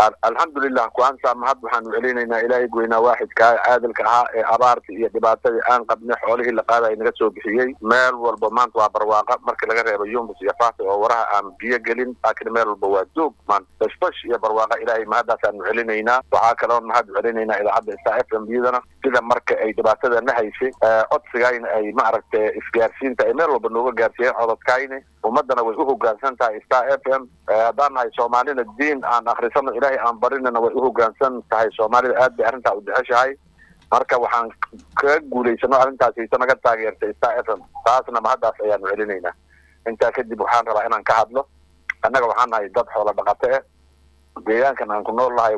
الحمد لله كوان سامحت وحن علينا إلهي قوينا واحد كعادل كها أبارتي يا دبارتي أن قد نحوله اللي قاعد ينقصوا بحيي مال والبمان وبرواقة مركز لغير يوم بس يفاته وراها أم بيجلين لكن مال البوادوب من تشبش يا برواقة إلهي ما هذا سان علينا وعاكلون ما هذا علينا إلى عبد السائف بيدنا كذا مركز أي دبارتي نهاي شيء أتصجعين أي معركة إسكارسين تأمر وبنوجا جارسين عضد كاينة ومدنا وجوه جارسين تا إستاء دارنا سومالين الدين عن آخر سنة إلهي عن برينا وجوه جارسين تا سومالي أد أنت ودهشاي marka waxaan ka guuleysano arintaas ay naga taageertay ISTAFM taasna ma hadda ayaan celinayna inta kadib waxaan rabaa inaan ka hadlo annaga waxaan nahay dad xoolo dhaqato ah deegaankan aan ku noolahay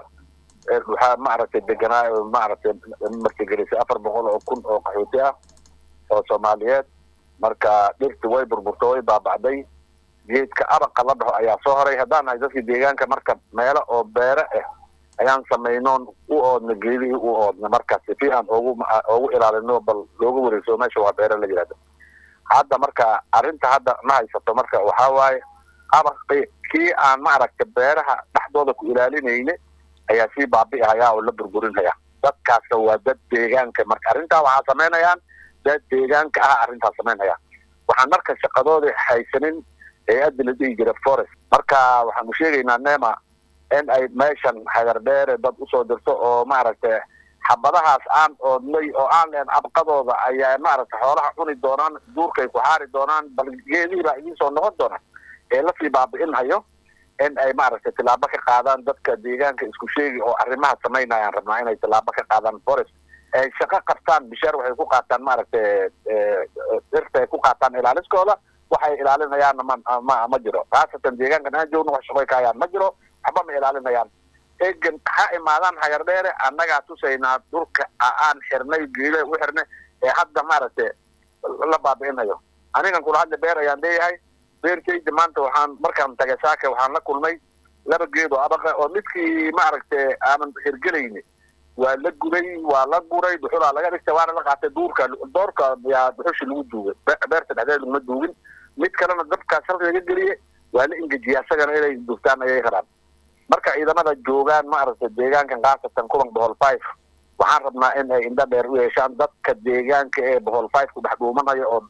waxaa maaragtay deganaa maaragtay martigelisay 400 oo kun oo qaxooti ah oo Soomaaliyeed marka dhirta way burburtay way baabacday geedka abaqa la dhaho ayaa soo horay hadaan ay dadka deegaanka marka meelo oo beero ah ayaan sameeynoon u oodna geedii u oodna markaas si aan ugu ilaalino bal loogu wareegso meesha waa beero la yiraahdo hadda marka arinta hadda ma haysato marka waxa waaye abaqi kii aan maaragtay beeraha dhaxdooda ku ilaalinayne ayaa si baabi'aya oo la burburinaya dadkaas waa dad deegaanka marka arinta waxa sameynayaan dad deegaanka arinta sameynaya waxaan marka shaqadooda haysanin ee adilada jira forest marka waxaan u sheegaynaa neema in ay meeshan hagardeer dad u soo dirto oo maaragtay xabadahaas aan oodlay oo aan leen abqadooda ayaa maaragtay xoolaha cuni doonaan duurkay ku haari doonaan bal geediba idin soo noqon doona ee la sii baabi'inayo in ay maaragtay tilaabo ka qaadaan dadka deegaanka isku sheegi oo arrimaha sameynayaan rabnaa inay tilaabo ka qaadaan forest ay shaqo qabtaan bishaar waxay ku qaataan maaragtay irtay ku qaataan ilaaliskooda waxay ilaalinayaan ma jiro taasatan deegaanka aan joogno wax shaqo ka hayaan ma jiro waxba ma ilaalinayaan eegan ha imaadaan hagardeere annaga tusaynaa dhulka aan xirnay geedo u xirnay ee hadda maaragtay la baabi'inayo aniga kula hadda beer ayaan leeyahay beertayda maanta waxaan markaan tagay saaka waxaan la kulmay laba geedo abaqa oo midkii maaragtay aan hirgelayni waa la gubay waa la guray dhuxula laga dhigtay waana la qaatay doorka yaa dhuxushi lagu duugay beerta dhexdeeda ma duugin mid kalena dabka sharci laga geliyay waa la ingejiyaa sagana inay dugtaan ayay qaraan marka ciidamada joogaan maaragtay deegaankan qaasatan kulan bohol 5 waxaan rabnaa in ay indha dheer u yeeshaan dadka deegaanka ee bohol 5 ku dhaxduumanayo oo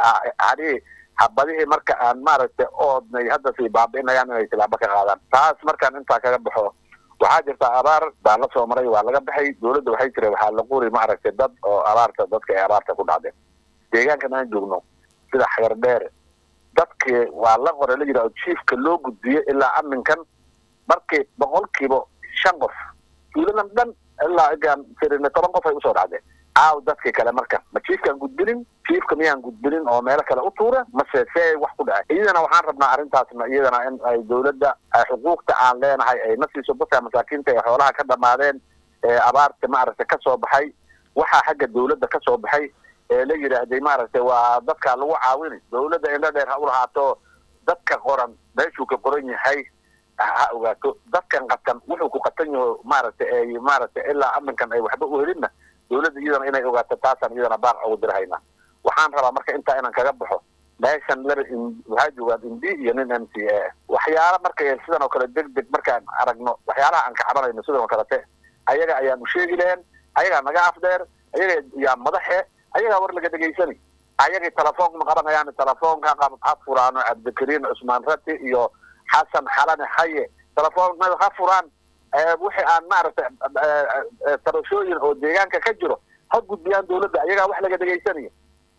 habadii marka aan maaragtay oodnay hadda si baabi'inayaan inay tilaabo ka qaadaan taas markaan inta kaga baxo waxaa jirta abaar baan la soo maray waa laga baxay dawladda waxay tireen waxaa la qori maaragtay dad oo abaarta dadka ay abaarta ku dhacday deegaankan aan joogno sida hagardeer dadkii waa la qoray la yiraahdo chiefka loo gudbiyay ilaa aminkan markii 5% qof tuuladan dhan ilaa igaan tirina 10 qof ay u soo dhacday dadkii kale marka ma chiefkan gudbinin chiefka miyaan gudbinin oo meel kale u tuura ma seesay wax ku dhacay iyadana waxaan rabnaa arintaasna iyadana in ay dawladda xuquuqta aan leenahay ay nasiiso dadka masaakiinta ee xoolaha ka dhamaadeen ee abaarta maaragtay ka soo baxay waxa xagga dawladda ka soo baxay la yiraahday maaragtay waa dadka lagu caawinay dawladda in la dheer ha u lahaato dadka qoran meeshuu ka qoran yahay ha ogaato dadkan qatan wuxuu ku qatan yahay maaragtay ilaa aminkan ay waxba u helina dawladda iyadana inay ogaato taasaan iyadana baaq ugu dirahayna waxaan rabaa marka inta inaan kaga baxo meeshan waxaa joogaan indi iyo nin MCA waxyaala markay sidan oo kale degdeg markaan aragno waxyaalaha aan ka cabanayno sidan oo kale ayaga ayaan u sheegi lahayn ayaga naga afdeer ayaga yaa madaxe ayaga war laga dhageysanay ayaga telefoon ma qabanayaan telefoonka qab furaano Cabdikariin Usmaan Rati iyo Xasan Xalane Haye telefoon ma qafuraan wixii aan maaragtay tarashooyin oo deegaanka ka jiro ha gudbiyaan dawladda ayaga wax laga dhageysanay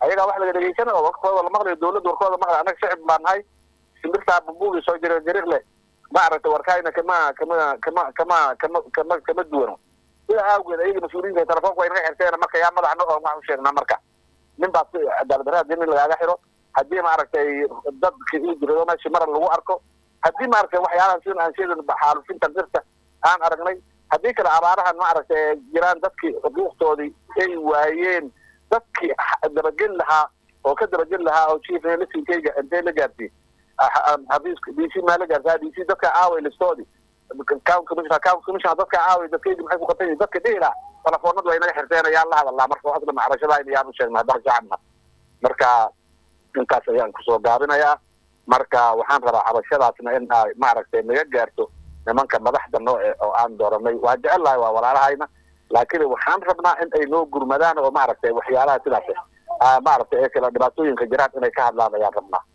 oo waqtooda la maqlayo dawladda warkooda maqlay anaga shacab baan hay simirta buugi soo jiray jariiqle maaragtay warkayna kama duwano ila awgeed ayaga mas'uuliyiinta telefoonka way naga xirteen marka yaa madaxna oo wax u sheegnaa marka nin baa dalbaraad in laga xiro hadii maaragtay dadkii u jiro meesha mar lagu arko hadii maaragtay waxyaalaha sidaan aan sheegay xaalufinta dirta aan aragnay hadii kala abaarahan maaragtay jiraan dadkii xuquuqtoodii ay waayeen dadkii dabagel lahaa oo ka dabagel lahaa oo chief electricayga intee la gaartay habiiska DC ma la gaartay DC dadka aaway listoodii كاوكمشان dadka aaway dadkeedii maxay ku qatay dadka dheela telefoonada way naga xirteen ayaa la hadalaa marka waxda macrashada ay yaan u sheegnaa dal shacabna marka intaas ayaan ku soo gaabinayaa marka waxaan rabaa cabashadaasna in ay maaragtay naga gaarto nimanka madaxda noo oo aan dooranay waa jecelahay waa walaalahayna laakiin waxaan rabnaa in ay noo gurmadaan oo maaragtay waxyaalaha sidaas maaragtay ee kala dhibaatooyinka jiraan inay ka hadlaan ayaan rabnaa